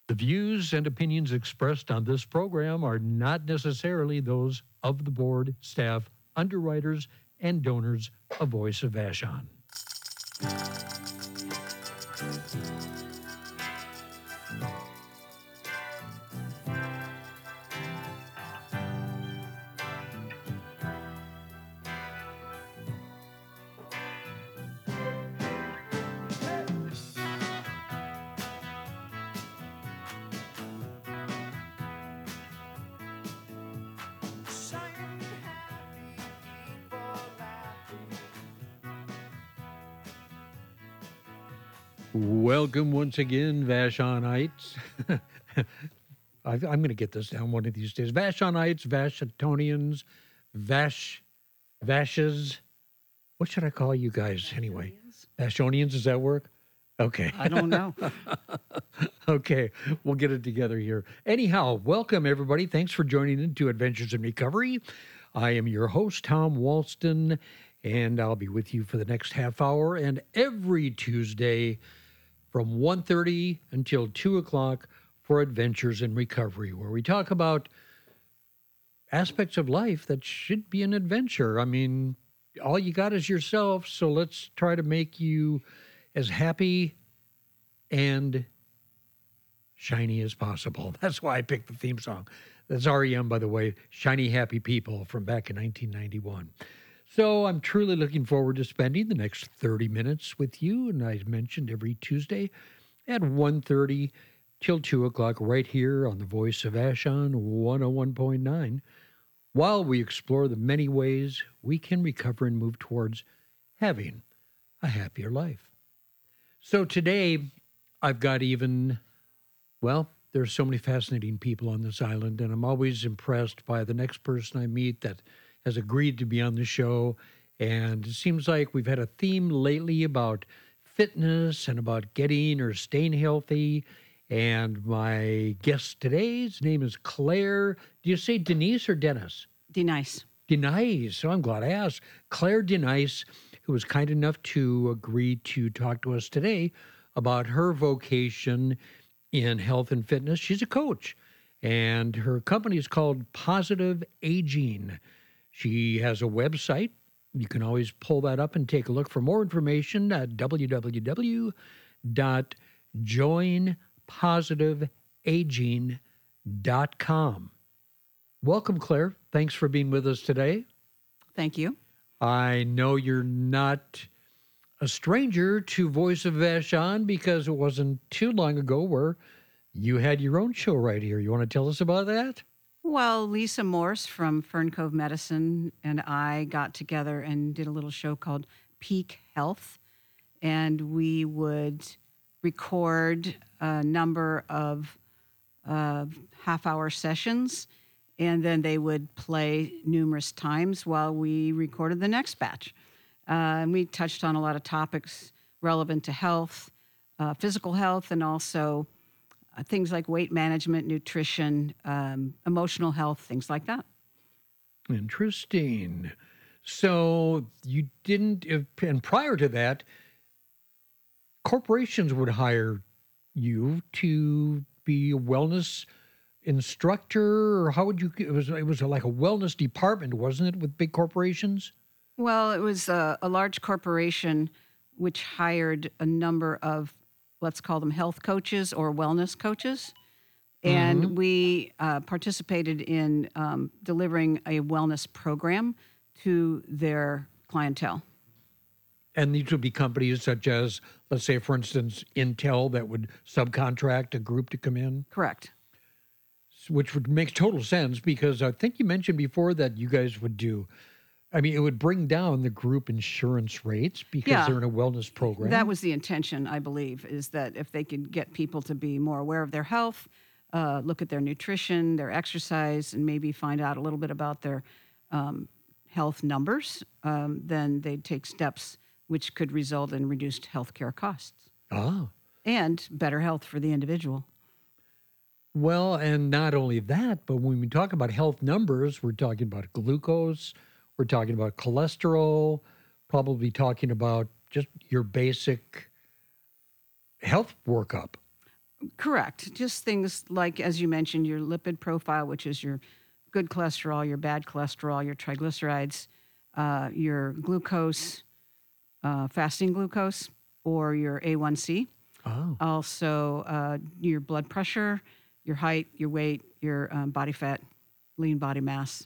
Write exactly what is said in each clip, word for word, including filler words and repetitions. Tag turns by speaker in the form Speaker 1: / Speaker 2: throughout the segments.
Speaker 1: The views and opinions expressed on this program are not necessarily those of the board, staff, underwriters, and donors of Voice of Vashon. Welcome once again, Vashonites. I'm going to get this down one of these days. Vashonites, Vashingtonians, Vash, Vashes. What should I call you guys anyway? Vashonians, does that work? Okay.
Speaker 2: I don't know.
Speaker 1: Okay, we'll get it together here. Anyhow, welcome everybody. Thanks for joining into Adventures in Recovery. I am your host, Tom Walston, and I'll be with you for the next half hour and every Tuesday from one thirty until two o'clock for Adventures in Recovery, where we talk about aspects of life that should be an adventure. I mean, all you got is yourself, so let's try to make you as happy and shiny as possible. That's why I picked the theme song. That's R E M, by the way, Shiny Happy People from back in nineteen ninety-one. So I'm truly looking forward to spending the next thirty minutes with you. And I mentioned every Tuesday at one thirty till two o'clock right here on the Voice of Vashon one oh one point nine, while we explore the many ways we can recover and move towards having a happier life. So today I've got even, well, there's so many fascinating people on this island, and I'm always impressed by the next person I meet that has agreed to be on the show. And it seems like we've had a theme lately about fitness and about getting or staying healthy. And my guest today's name is Claire. Do you say Denise or Dennis?
Speaker 2: Denise.
Speaker 1: Denise. So I'm glad I asked. Claire Denise, who was kind enough to agree to talk to us today about her vocation in health and fitness. She's a coach, and her company is called Positive Aging. She has a website. You can always pull that up and take a look for more information at w w w dot join positive aging dot com. Welcome, Claire. Thanks for being with us today.
Speaker 2: Thank you.
Speaker 1: I know you're not a stranger to Voice of Vashon because it wasn't too long ago where you had your own show right here. You want to tell us about that?
Speaker 2: Well, Lisa Morse from Fern Cove Medicine and I got together and did a little show called Peak Health. And we would record a number of uh, half-hour sessions, and then they would play numerous times while we recorded the next batch. Uh, and we touched on a lot of topics relevant to health, uh, physical health, and also uh, things like weight management, nutrition, um, emotional health, things like that.
Speaker 1: Interesting. So you didn't, and prior to that, corporations would hire you to be a wellness instructor, or how would you, it was, it was like a wellness department, wasn't it, with big corporations?
Speaker 2: Well, it was a, a large corporation which hired a number of, let's call them health coaches or wellness coaches. And mm-hmm. we uh, participated in um, delivering a wellness program to their clientele.
Speaker 1: And these would be companies such as, let's say, for instance, Intel that would subcontract a group to come in?
Speaker 2: Correct.
Speaker 1: Which would make total sense because I think you mentioned before that you guys would do, I mean, it would bring down the group insurance rates because
Speaker 2: yeah,
Speaker 1: they're in a wellness program.
Speaker 2: That was the intention, I believe, is that if they could get people to be more aware of their health, uh, look at their nutrition, their exercise, and maybe find out a little bit about their um, health numbers, um, then they'd take steps which could result in reduced healthcare costs.
Speaker 1: Ah.
Speaker 2: And better health for the individual.
Speaker 1: Well, and not only that, but when we talk about health numbers, we're talking about glucose, we're talking about cholesterol, probably talking about just your basic health workup.
Speaker 2: Correct. Just things like, as you mentioned, your lipid profile, which is your good cholesterol, your bad cholesterol, your triglycerides, uh, your glucose, uh, fasting glucose, or your A one C.
Speaker 1: Oh,
Speaker 2: Also, uh, your blood pressure, your height, your weight, your um, body fat, lean body mass.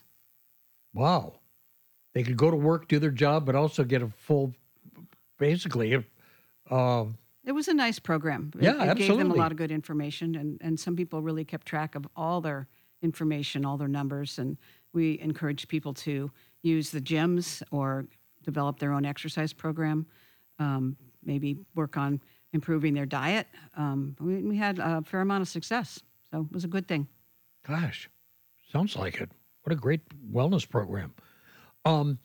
Speaker 1: wow. They could go to work, do their job, but also get a full, basically, uh,
Speaker 2: It was a nice program. It,
Speaker 1: yeah,
Speaker 2: it gave them a
Speaker 1: absolutely.
Speaker 2: lot of good information, and, and some people really kept track of all their information, all their numbers. And we encourage people to use the gyms or develop their own exercise program, um, maybe work on improving their diet. Um, we, we had a fair amount of success, so it was a good thing.
Speaker 1: Gosh, sounds like it. What a great wellness program. Um,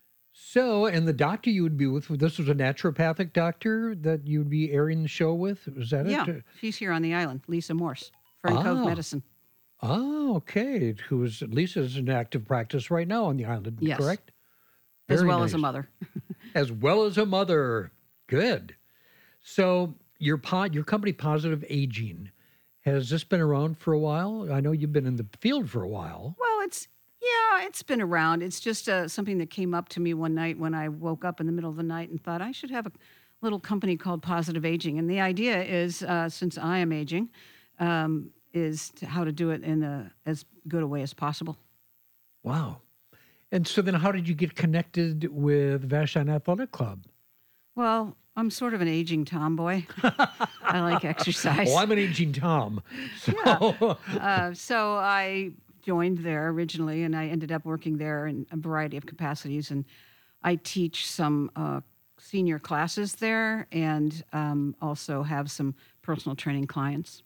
Speaker 1: so, and the doctor you would be with, this was a naturopathic doctor that you'd be airing the show with? Was that
Speaker 2: Yeah,
Speaker 1: it?
Speaker 2: she's here on the island, Lisa Morse, Fern Cove
Speaker 1: Ah,
Speaker 2: Medicine.
Speaker 1: oh, okay. Who is, at least is in active practice right now on the island,
Speaker 2: Yes,
Speaker 1: correct?
Speaker 2: as
Speaker 1: Very
Speaker 2: well
Speaker 1: nice.
Speaker 2: as a mother.
Speaker 1: As well as a mother. Good. So, your pod, your company, Positive Aging, has this been around for a while? I know you've been in the field for a while.
Speaker 2: Well, it's yeah, it's been around. It's just uh, something that came up to me one night when I woke up in the middle of the night and thought I should have a little company called Positive Aging. And the idea is, uh, since I am aging, um, is to how to do it in a, as good a way as possible.
Speaker 1: Wow. And so then how did you get connected with Vashon Athletic Club?
Speaker 2: Well, I'm sort of an aging tomboy. I like exercise.
Speaker 1: Oh, I'm an aging Tom. So,
Speaker 2: Yeah. Uh, so I joined there originally, and I ended up working there in a variety of capacities. And I teach some uh, senior classes there, and um, also have some personal training clients.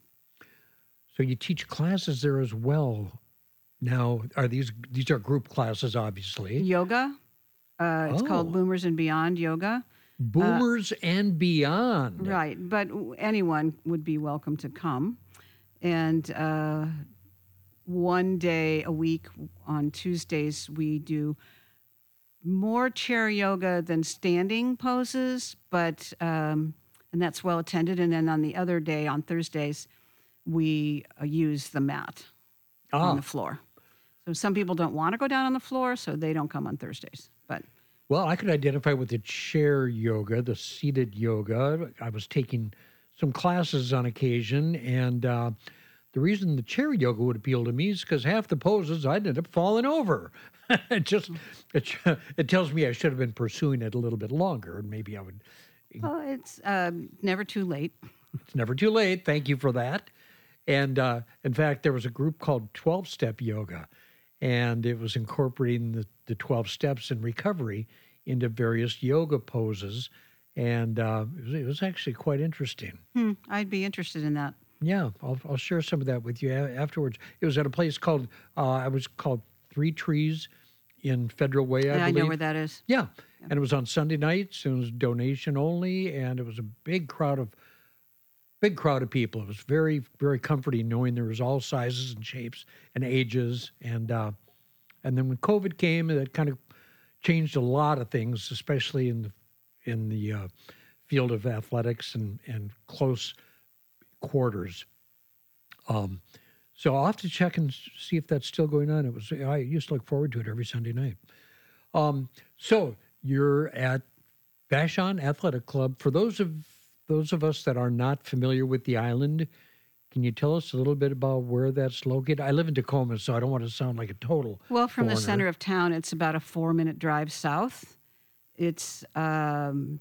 Speaker 1: so you teach classes there as well. Now, are these these are group classes, obviously?
Speaker 2: Yoga. Uh, it's
Speaker 1: Oh,
Speaker 2: called Boomers and Beyond Yoga.
Speaker 1: boomers and beyond.
Speaker 2: Right, but anyone would be welcome to come. And uh, one day a week on Tuesdays, we do more chair yoga than standing poses, but um, and that's well attended. And then on the other day, on Thursdays, we uh, use the mat on
Speaker 1: Ah,
Speaker 2: the floor. So some people don't want to go down on the floor, so they don't come on Thursdays. But
Speaker 1: well, I could identify with the chair yoga, the seated yoga. I was taking some classes on occasion, and uh, the reason the chair yoga would appeal to me is because half the poses I'd end up falling over. it just it, it tells me I should have been pursuing it a little bit longer, and maybe I would.
Speaker 2: well, it's um, never too late.
Speaker 1: It's never too late. Thank you for that. And uh, in fact, there was a group called twelve-Step Yoga, and it was incorporating the, the twelve steps in recovery into various yoga poses. And uh, it, was, it was actually quite interesting.
Speaker 2: Hmm, I'd be interested in that.
Speaker 1: Yeah, I'll, I'll share some of that with you a- afterwards. It was at a place called, uh, I was called Three Trees in Federal Way, I
Speaker 2: Yeah, I
Speaker 1: believe.
Speaker 2: know where that is.
Speaker 1: Yeah, and it was on Sunday nights. And it was donation only, and it was a big crowd of big crowd of people. It was very, very comforting knowing there was all sizes and shapes and ages. And uh, and then when COVID came, that kind of changed a lot of things, especially in the in the uh, field of athletics and and close quarters. Um, so I'll have to check and s- see if that's still going on. It was I used to look forward to it every Sunday night. Um, so you're at Vashon Athletic Club. For those of those of us that are not familiar with the island, can you tell us a little bit about where that's located? I live in Tacoma, so I don't want to sound like a total
Speaker 2: Well, from the
Speaker 1: foreigner.
Speaker 2: center of town, it's about a four-minute drive south. It's um,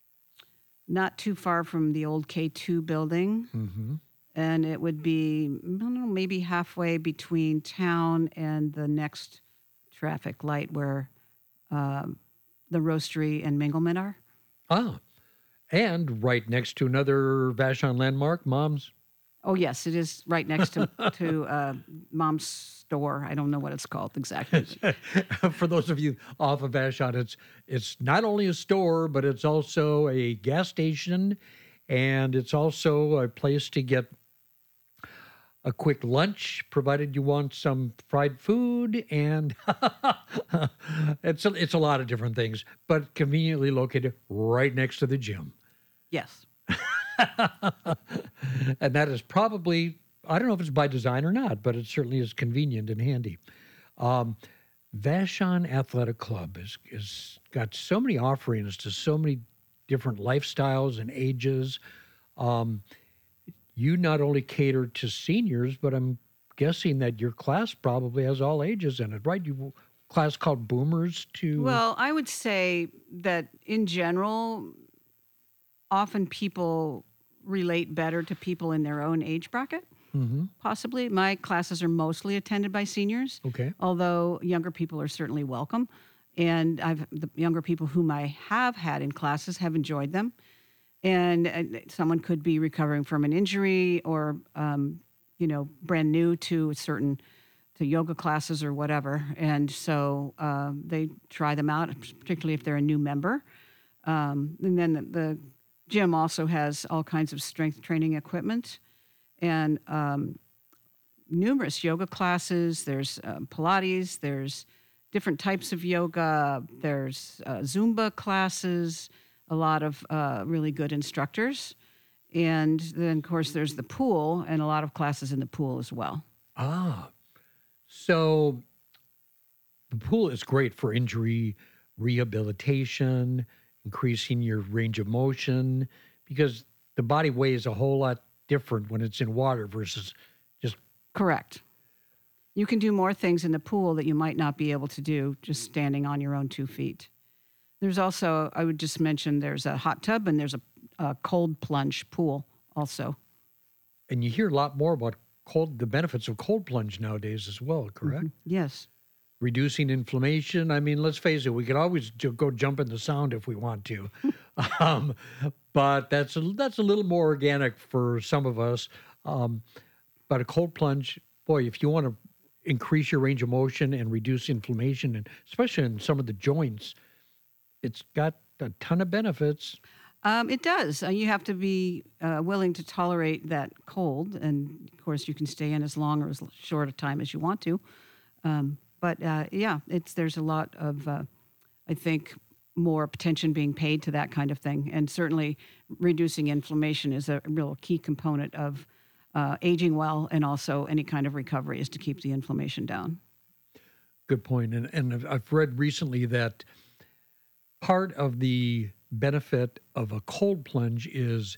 Speaker 2: not too far from the old K two building,
Speaker 1: Mm-hmm.
Speaker 2: and it would be, I don't know, maybe halfway between town and the next traffic light where um, the roastery and Mingleman are.
Speaker 1: Ah, and right next to another Vashon landmark, Mom's.
Speaker 2: Oh, yes, it is right next to to uh, Mom's store. I don't know what it's called exactly.
Speaker 1: For those of you off of Vashon, it's it's not only a store, but it's also a gas station, and it's also a place to get a quick lunch, provided you want some fried food, and it's a, it's a lot of different things, but conveniently located right next to the gym.
Speaker 2: Yes.
Speaker 1: And that is probably, I don't know if it's by design or not, but it certainly is convenient and handy. Um, Vashon Athletic Club is is got so many offerings to so many different lifestyles and ages. Um, you not only cater to seniors, but I'm guessing that your class probably has all ages in it, right? You class called Boomers to
Speaker 2: Well, I would say that in general, often people relate better to people in their own age bracket.
Speaker 1: Mhm.
Speaker 2: Possibly. My classes are mostly attended by seniors,
Speaker 1: Okay.
Speaker 2: although younger people are certainly welcome. And I've the younger people whom I have had in classes have enjoyed them. And uh, someone could be recovering from an injury or, um, you know, brand new to a certain to yoga classes or whatever. And so um, they try them out, particularly if they're a new member. Um, and then the, the gym also has all kinds of strength training equipment and um, numerous yoga classes. There's uh, Pilates. There's different types of yoga. There's uh, Zumba classes. A lot of uh, really good instructors, and then of course there's the pool and a lot of classes in the pool as well.
Speaker 1: Ah, so the pool is great for injury rehabilitation, increasing your range of motion, because the body weighs a whole lot different when it's in water versus just
Speaker 2: Correct. You can do more things in the pool that you might not be able to do just standing on your own two feet. There's also, I would just mention, there's a hot tub and there's a, a cold plunge pool also.
Speaker 1: and you hear a lot more about cold the benefits of cold plunge nowadays as well, correct?
Speaker 2: Yes.
Speaker 1: Reducing inflammation. I mean, let's face it, we could always ju- go jump in the sound if we want to. um, but that's a, that's a little more organic for some of us. Um, but a cold plunge, boy, if you want to increase your range of motion and reduce inflammation, and especially in some of the joints, it's got a ton of benefits.
Speaker 2: Um, it does. Uh, you have to be uh, willing to tolerate that cold. And of course, you can stay in as long or as short a time as you want to. Um, but uh, yeah, it's there's a lot of, uh, I think, more attention being paid to that kind of thing. And certainly reducing inflammation is a real key component of uh, aging well, and also any kind of recovery is to keep the inflammation down.
Speaker 1: Good point. And, and I've- I've read recently that part of the benefit of a cold plunge is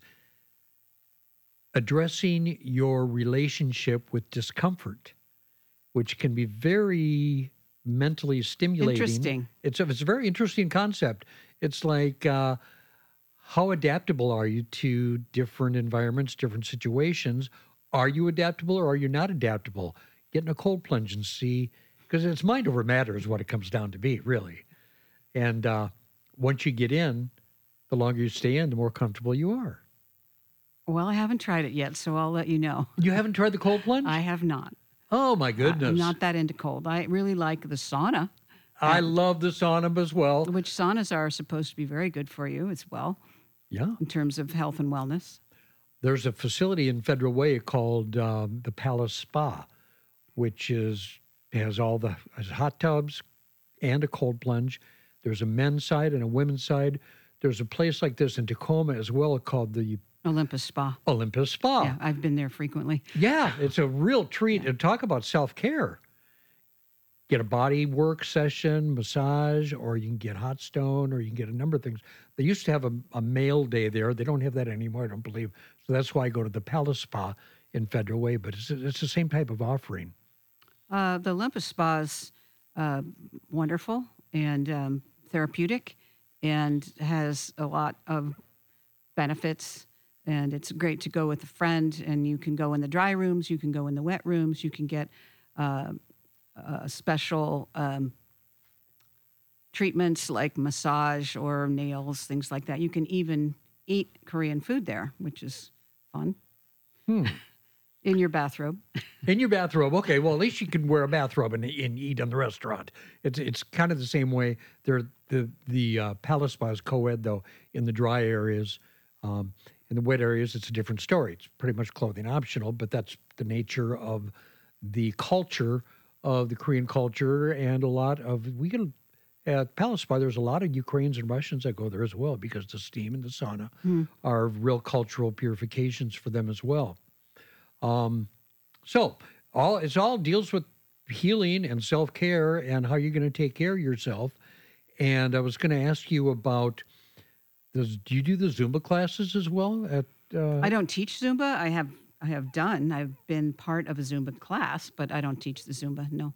Speaker 1: addressing your relationship with discomfort, which can be very mentally stimulating.
Speaker 2: Interesting.
Speaker 1: It's a, it's a very interesting concept. It's like, uh, how adaptable are you to different environments, different situations? Are you adaptable or are you not adaptable? Get in a cold plunge and see, because it's mind over matter is what it comes down to be, really. And uh, once you get in, the longer you stay in, the more comfortable you are.
Speaker 2: Well, I haven't tried it yet, so I'll let you know.
Speaker 1: You haven't tried the cold plunge?
Speaker 2: I have not.
Speaker 1: Oh, my
Speaker 2: I-
Speaker 1: goodness.
Speaker 2: I'm not that into cold. I really like the sauna,
Speaker 1: I love the sauna as well.
Speaker 2: which saunas are supposed to be very good for you as well
Speaker 1: Yeah.
Speaker 2: in terms of health and wellness.
Speaker 1: There's a facility in Federal Way called um, the Palace Spa, which is has all the has hot tubs and a cold plunge. There's a men's side and a women's side. There's a place like this in Tacoma as well called the
Speaker 2: Olympus Spa.
Speaker 1: Olympus Spa.
Speaker 2: Yeah, I've been there frequently.
Speaker 1: Yeah, it's a real treat. And talk about self-care. Get a body work session, massage, or you can get hot stone, or you can get a number of things. They used to have a, a male day there. They don't have that anymore, I don't believe. So that's why I go to the Palace Spa in Federal Way. But it's, it's the same type of offering.
Speaker 2: Uh, the Olympus Spa is uh, wonderful and um, therapeutic and has a lot of benefits. And it's great to go with a friend, and you can go in the dry rooms, you can go in the wet rooms, you can get uh, uh, special um, treatments like massage or nails, things like that. You can even eat Korean food there, which is fun.
Speaker 1: Hmm.
Speaker 2: In your bathrobe.
Speaker 1: In your bathrobe. Okay, well, at least you can wear a bathrobe and, and eat in the restaurant. It's it's kind of the same way. They're, the the uh, Palace Spa is co-ed, though, in the dry areas. Um, in the wet areas, it's a different story. It's pretty much clothing optional, but that's the nature of the culture of the Korean culture, and a lot of, we can, at Palace Spa, there's a lot of Ukrainians and Russians that go there as well because the steam and the sauna
Speaker 2: Mm.
Speaker 1: are real cultural purifications for them as well. Um, so all it's all deals with healing and self care and how you're going to take care of yourself. And I was going to ask you about does do you do the Zumba classes as well? At uh,
Speaker 2: I don't teach Zumba. I have I have done. I've been part of a Zumba class, but I don't teach the Zumba. No.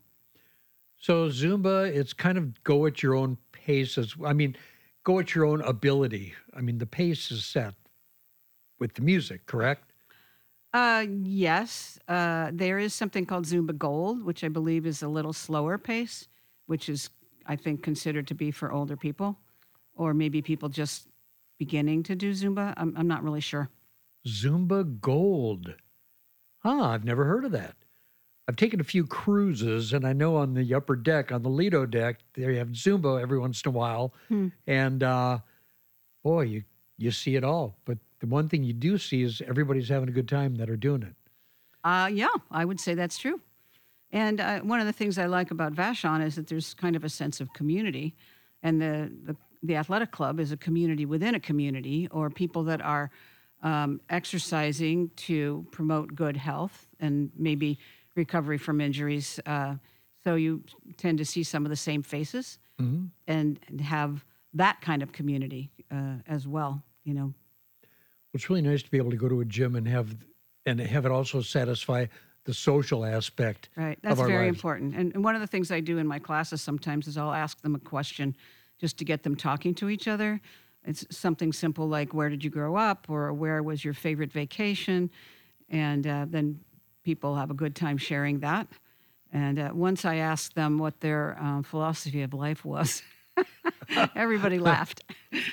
Speaker 1: so Zumba, it's kind of go at your own pace. As I mean, go at your own ability. I mean, the pace is set with the music, correct?
Speaker 2: Uh, yes. Uh, there is something called Zumba Gold, which I believe is a little slower pace, which is I think considered to be for older people, or maybe people just beginning to do Zumba. I'm I'm not really sure.
Speaker 1: Zumba Gold. Huh, I've never heard of that. I've taken a few cruises, and I know on the upper deck, on the Lido deck, they have Zumba every once in a while.
Speaker 2: Hmm.
Speaker 1: And uh, boy, you you see it all. But the one thing you do see is everybody's having a good time that are doing it.
Speaker 2: Uh, yeah, I would say that's true. And uh, one of the things I like about Vashon is that there's kind of a sense of community, and the the, the athletic club is a community within a community, or people that are um, exercising to promote good health and maybe recovery from injuries. Uh, so you tend to see some of the same faces
Speaker 1: Mm-hmm.
Speaker 2: and, and have that kind of community uh, as well. You know,
Speaker 1: It's really nice to be able to go to a gym and have and have it also satisfy the social aspect
Speaker 2: right?
Speaker 1: of
Speaker 2: That's
Speaker 1: our
Speaker 2: very
Speaker 1: lives.
Speaker 2: important. And, and one of the things I do in my classes sometimes is I'll ask them a question just to get them talking to each other. It's something simple like, where did you grow up? Or where was your favorite vacation? And uh, then people have a good time sharing that. And uh, once I asked them what their um, philosophy of life was, everybody laughed.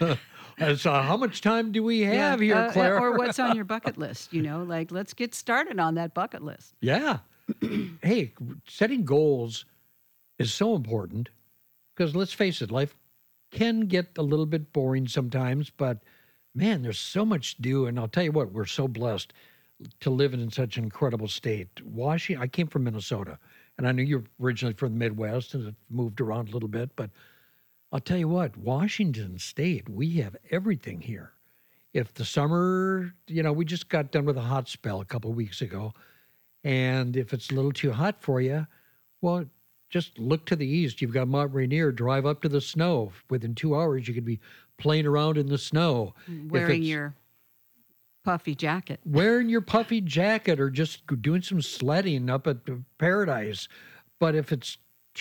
Speaker 1: And so, how much time do we have here,
Speaker 2: uh,
Speaker 1: Claire?
Speaker 2: or what's on your bucket list? You know, like, let's get started on that bucket list.
Speaker 1: Yeah. Hey, setting goals is so important because let's face it, life can get a little bit boring sometimes, but man, there's so much to do. And I'll tell you what, we're so blessed to live in such an incredible state. Washington, I came from Minnesota, and I know you're originally from the Midwest and have moved around a little bit, but I'll tell you what, Washington State, we have everything here. If the summer, you know, we just got done with a hot spell a couple of weeks ago, and if it's a little too hot for you, well, just look to the east. You've got Mount Rainier. Drive up to the snow. Within two hours, you could be playing around in the snow. If
Speaker 2: Wearing
Speaker 1: it's-
Speaker 2: your puffy jacket.
Speaker 1: wearing your puffy jacket or just doing some sledding up at the Paradise. But if it's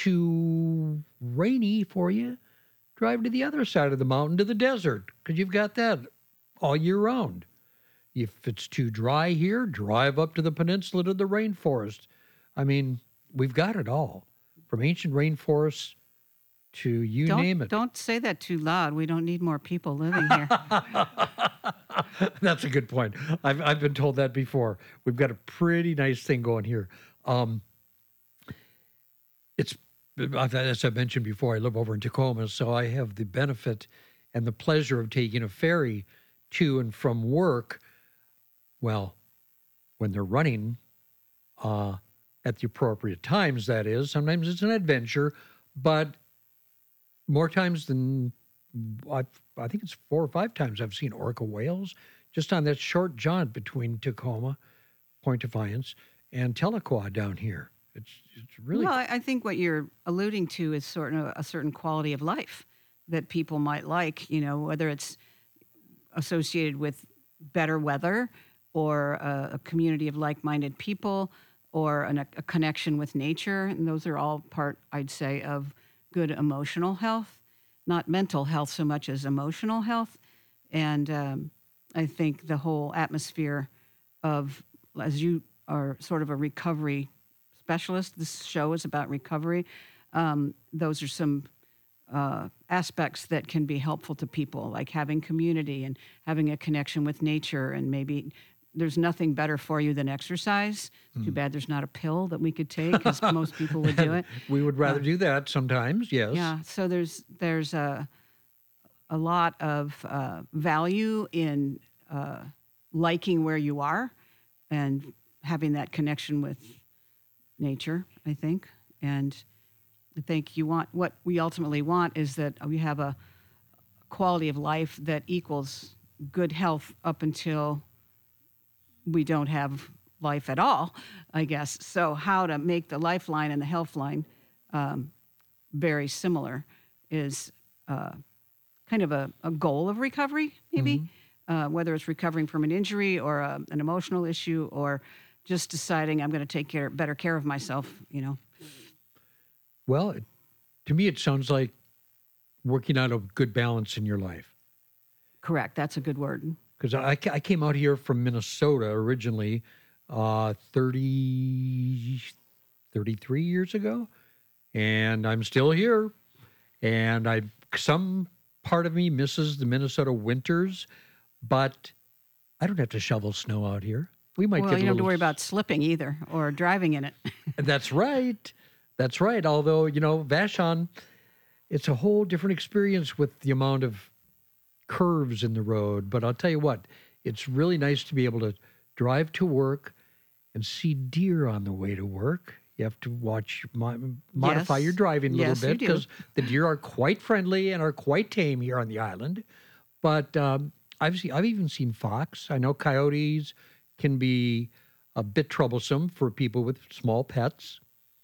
Speaker 1: too rainy for you, drive to the other side of the mountain to the desert because you've got that all year round. If it's too dry here, drive up to the peninsula to the rainforest. I mean, we've got it all from ancient rainforests to you
Speaker 2: don't,
Speaker 1: name it.
Speaker 2: Don't say that too loud. We don't need more people living here.
Speaker 1: That's a good point. I've I've been told that before. We've got a pretty nice thing going here. Um, it's as I mentioned before, I live over in Tacoma, so I have the benefit and the pleasure of taking a ferry to and from work. Well, when they're running uh, at the appropriate times, that is. Sometimes it's an adventure, but more times than I, I think it's four or five times I've seen orca whales just on that short jaunt between Tacoma, Point Defiance, and Tahlequah down here. It's it's really
Speaker 2: Well, I I think what you're alluding to is sort of a certain quality of life that people might like, you know, whether it's associated with better weather or a, a community of like-minded people or an, a connection with nature. And those are all part, I'd say, of good emotional health, not mental health so much as emotional health. And um, I think the whole atmosphere of, as you are sort of a recovery specialist, this show is about recovery. Um, those are some uh, aspects that can be helpful to people, like having community and having a connection with nature. And maybe there's nothing better for you than exercise. It's too bad there's not a pill that we could take, because most people would do it.
Speaker 1: we would rather do that sometimes. Yes.
Speaker 2: Yeah. So there's there's a a lot of uh, value in uh, liking where you are and having that connection with nature, I think. And I think you want what we ultimately want is that we have a quality of life that equals good health up until we don't have life at all, I guess. So how to make the lifeline and the health line um, very similar is uh, kind of a, a goal of recovery, maybe, mm-hmm. uh, whether it's recovering from an injury or a, an emotional issue or just deciding I'm going to take care, better care of myself, you know.
Speaker 1: Well, it, to me, it sounds like working out a good balance in your life.
Speaker 2: Correct. That's a good word.
Speaker 1: Because I, I came out here from Minnesota originally uh, thirty, thirty-three years ago, and I'm still here. And I some part of me misses the Minnesota winters, but I don't have to shovel snow out here. We might
Speaker 2: well,
Speaker 1: get
Speaker 2: you don't
Speaker 1: a
Speaker 2: have to
Speaker 1: little...
Speaker 2: worry about slipping either or driving in it.
Speaker 1: That's right. That's right. Although, you know, Vashon, it's a whole different experience with the amount of curves in the road. But I'll tell you what, it's really nice to be able to drive to work and see deer on the way to work. You have to watch, modify
Speaker 2: yes.
Speaker 1: your driving a little
Speaker 2: yes,
Speaker 1: bit because the deer are quite friendly and are quite tame here on the island. But um, I've seen, I've even seen fox. I know coyotes can be a bit troublesome for people with small pets.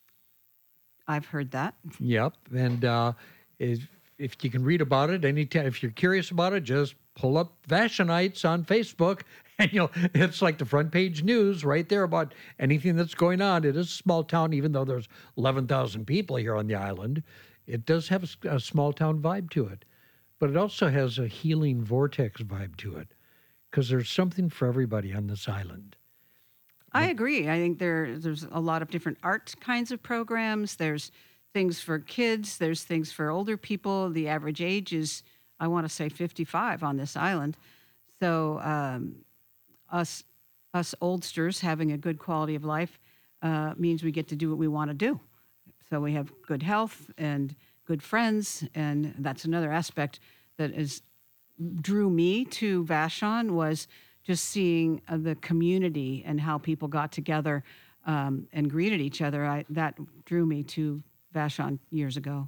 Speaker 2: I've heard that.
Speaker 1: Yep. And uh, if, if you can read about it, anytime, if you're curious about it, just pull up Vashonites on Facebook, and you know it's like the front page news right there about anything that's going on. It is a small town, even though there's eleven thousand people here on the island. It does have a, a small town vibe to it, but it also has a healing vortex vibe to it because there's something for everybody on this island.
Speaker 2: I agree. I think there there's a lot of different art kinds of programs. There's things for kids. There's things for older people. The average age is, I want to say, fifty-five on this island. So um, us us oldsters having a good quality of life uh, means we get to do what we want to do. So we have good health and good friends, and that's another aspect that is drew me to Vashon was just seeing uh, the community and how people got together um, and greeted each other. I, that drew me to Vashon years ago.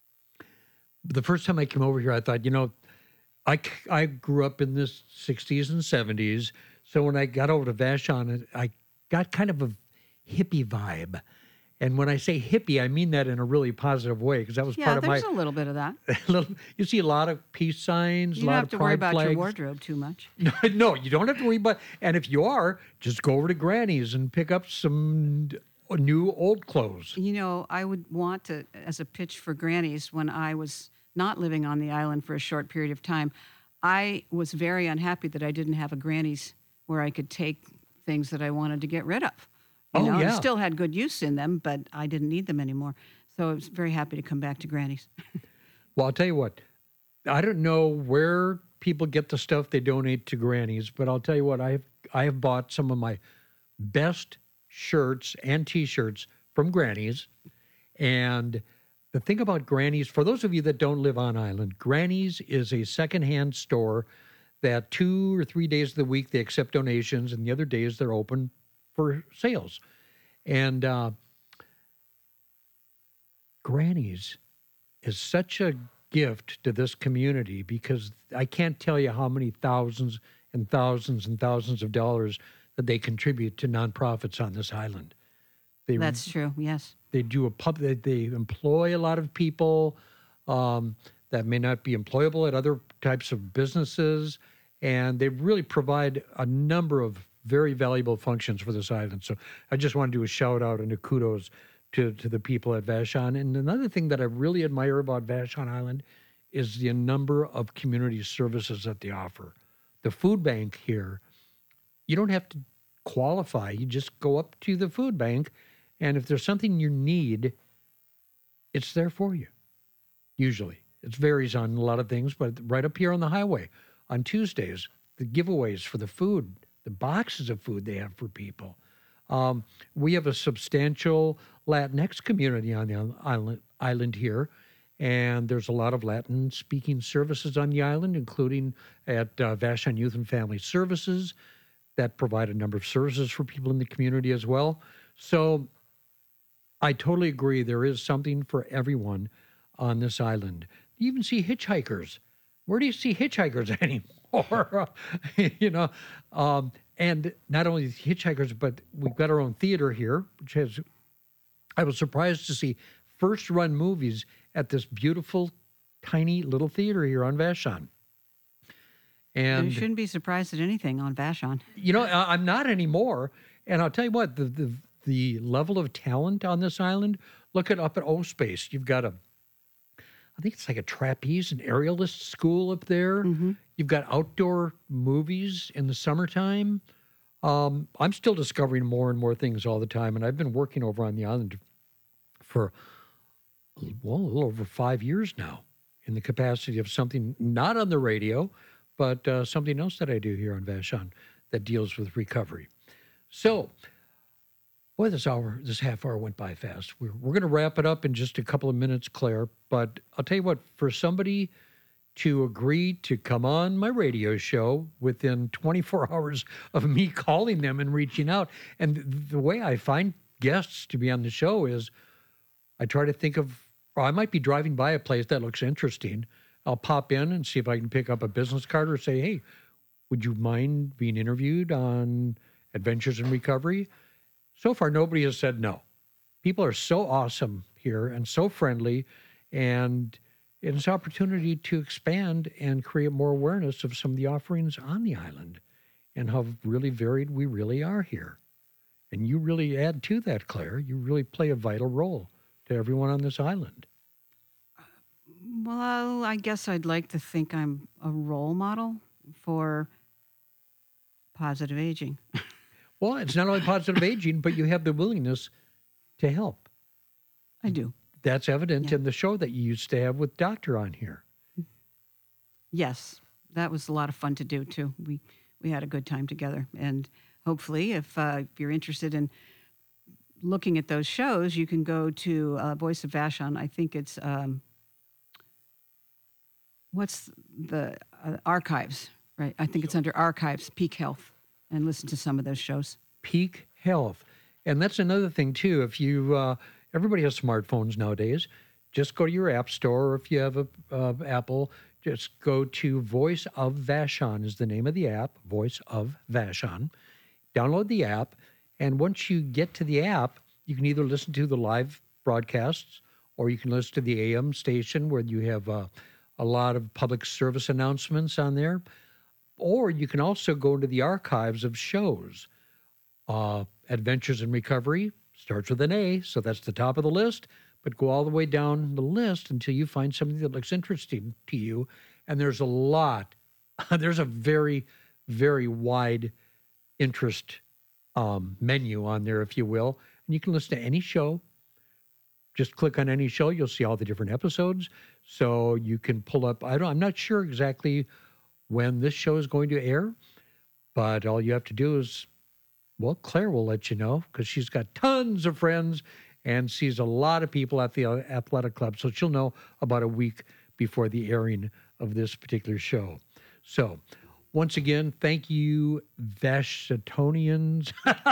Speaker 1: The first time I came over here, I thought, you know, I, I grew up in the sixties and seventies. So when I got over to Vashon, I got kind of a hippie vibe. And when I say hippie, I mean that in a really positive way because that was
Speaker 2: yeah,
Speaker 1: part of my...
Speaker 2: Yeah, there's a little bit of that.
Speaker 1: You see a lot of peace signs,
Speaker 2: you
Speaker 1: a lot
Speaker 2: don't have
Speaker 1: of
Speaker 2: to
Speaker 1: pride
Speaker 2: worry about
Speaker 1: flags.
Speaker 2: your wardrobe too much.
Speaker 1: No, no, you don't have to worry about... And if you are, just go over to Granny's and pick up some new old clothes.
Speaker 2: You know, I would want to, as a pitch for Granny's, when I was not living on the island for a short period of time, I was very unhappy that I didn't have a Granny's where I could take things that I wanted to get rid of. You
Speaker 1: oh,
Speaker 2: know,
Speaker 1: yeah.
Speaker 2: I still had good use in them, but I didn't need them anymore. So I was very happy to come back to Granny's.
Speaker 1: Well, I'll tell you what. I don't know where people get the stuff they donate to Granny's, but I'll tell you what. I have I have bought some of my best shirts and T-shirts from Granny's. And the thing about Granny's, for those of you that don't live on island, Granny's is a secondhand store that two or three days of the week they accept donations, and the other days they're open for sales. And uh, Granny's is such a gift to this community because I can't tell you how many thousands and thousands and thousands of dollars that they contribute to nonprofits on this island. They,
Speaker 2: That's true, yes.
Speaker 1: They do a pub. They, they employ a lot of people um, that may not be employable at other types of businesses, and they really provide a number of very valuable functions for this island. So I just want to do a shout out and a kudos to, to the people at Vashon. And another thing that I really admire about Vashon Island is the number of community services that they offer. The food bank here, you don't have to qualify. You just go up to the food bank, and if there's something you need, it's there for you, usually. It varies on a lot of things, but right up here on the highway, on Tuesdays, the giveaways for the food, the boxes of food they have for people. Um, we have a substantial Latinx community on the island, island here, and there's a lot of Latin-speaking services on the island, including at uh, Vashon Youth and Family Services that provide a number of services for people in the community as well. So I totally agree. There is something for everyone on this island. You even see hitchhikers. Where do you see hitchhikers anymore? you know, um, and not only hitchhikers, but we've got our own theater here, which has. I was surprised to see first-run movies at this beautiful, tiny little theater here on Vashon. And
Speaker 2: you shouldn't be surprised at anything on Vashon.
Speaker 1: You know, I- I'm not anymore. And I'll tell you what, the the the level of talent on this island. Look at up at O Space. You've got a, I think it's like a trapeze and aerialist school up there.
Speaker 2: Mm-hmm.
Speaker 1: You've got outdoor movies in the summertime. Um, I'm still discovering more and more things all the time, and I've been working over on the island for well, a little over five years now in the capacity of something not on the radio, but uh, something else that I do here on Vashon that deals with recovery. So, boy, this hour, this half hour went by fast. We're, we're going to wrap it up in just a couple of minutes, Claire. But I'll tell you what, for somebody to agree to come on my radio show within twenty-four hours of me calling them and reaching out, and the way I find guests to be on the show is I try to think of, or I might be driving by a place that looks interesting. I'll pop in and see if I can pick up a business card or say, hey, would you mind being interviewed on Adventures in Recovery? So far, nobody has said no. People are so awesome here and so friendly, and it's an opportunity to expand and create more awareness of some of the offerings on the island and how really varied we really are here. And you really add to that, Claire. You really play a vital role to everyone on this island.
Speaker 2: Well, I guess I'd like to think I'm a role model for positive aging.
Speaker 1: Well, it's not only positive aging, but you have the willingness to help.
Speaker 2: I do.
Speaker 1: That's evident
Speaker 2: Yeah.
Speaker 1: in the show that you used to have with Doctor on here.
Speaker 2: Yes, that was a lot of fun to do too. We we had a good time together, and hopefully, if, uh, if you're interested in looking at those shows, you can go to uh, Voice of Vashon. I think it's um, what's the uh, archives, right? I think it's under archives, Peak Health, and listen to some of those shows.
Speaker 1: Peak Health. And that's another thing, too. If you, uh, everybody has smartphones nowadays. Just go to your app store, or if you have a uh, Apple, just go to Voice of Vashon is the name of the app, Voice of Vashon. Download the app, and once you get to the app, you can either listen to the live broadcasts, or you can listen to the A M station where you have uh, a lot of public service announcements on there. Or you can also go into the archives of shows. Uh, Adventures in Recovery starts with an A, so that's the top of the list, but go all the way down the list until you find something that looks interesting to you. And there's a lot, there's a very, very wide interest um, menu on there, if you will. And you can listen to any show. Just click on any show, you'll see all the different episodes. So you can pull up, I don't, I'm not sure exactly when this show is going to air, but all you have to do is, well, Claire will let you know because she's got tons of friends and sees a lot of people at the athletic club. So she'll know about a week before the airing of this particular show. So once again, thank you, Vashonians.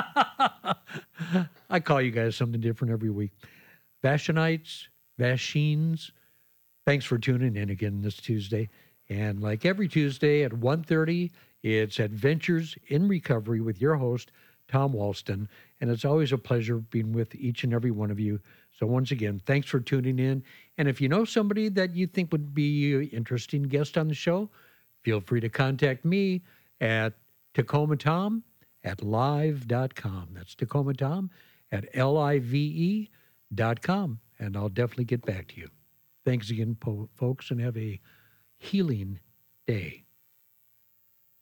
Speaker 1: I call you guys something different every week. Vashonites, Vashines, thanks for tuning in again this Tuesday. And like every Tuesday at one thirty, it's Adventures in Recovery with your host, Tom Walston. And it's always a pleasure being with each and every one of you. So once again, thanks for tuning in. And if you know somebody that you think would be an interesting guest on the show, feel free to contact me at Tacoma Tom at live dot com. That's Tacoma Tom at L I V E dot com. And I'll definitely get back to you. Thanks again, po- folks, and have a healing day.